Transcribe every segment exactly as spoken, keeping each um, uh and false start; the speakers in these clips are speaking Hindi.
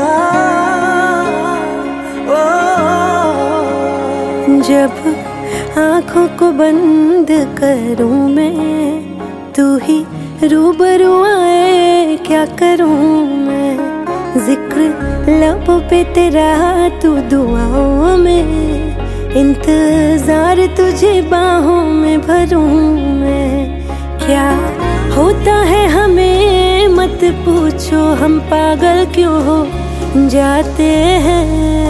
जब आँखों को बंद करूं मैं, तू ही रूबरू आए क्या करूं मैं। जिक्र लबों पे तेरा, तू दुआओं में, इंतजार तुझे बाहों में भरूं मैं। क्या होता है हमें मत पूछो, हम पागल क्यों हो जाते हैं।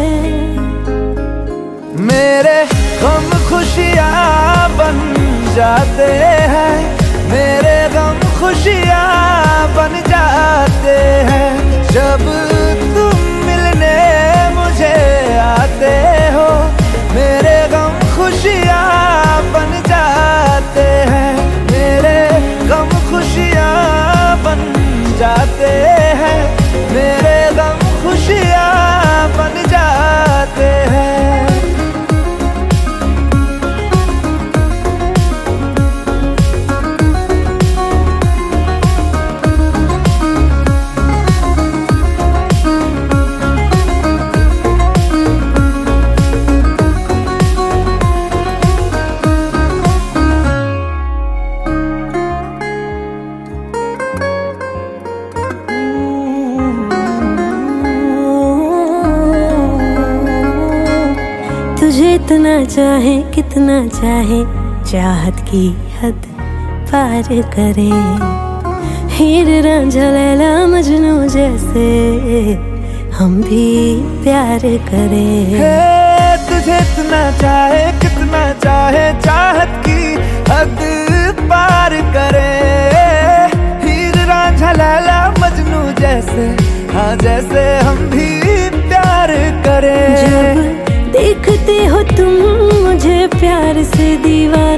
मेरे गम खुशियाँ बन जाते हैं, मेरे गम खुशियाँ बन जाते हैं। जब तुम मिलने मुझे आते हो, मेरे गम खुशियाँ बन जाते हैं, मेरे गम खुशियाँ बन जाते हैं, मेरे गम खुशियाँ बन जाते हैं। तुझे इतना चाहे कितना चाहे, चाहत की हद पार करे। हीर रांझा लैला मजनू जैसे हम भी प्यार करें। हे तुझे इतना चाहे कितना चाहे, चाहत की हद पार करे। हीर रांझा लैला मजनू जैसे, हाँ जैसे हम भी प्यार करें। जब देखते हो तुम मुझे प्यार से दीवार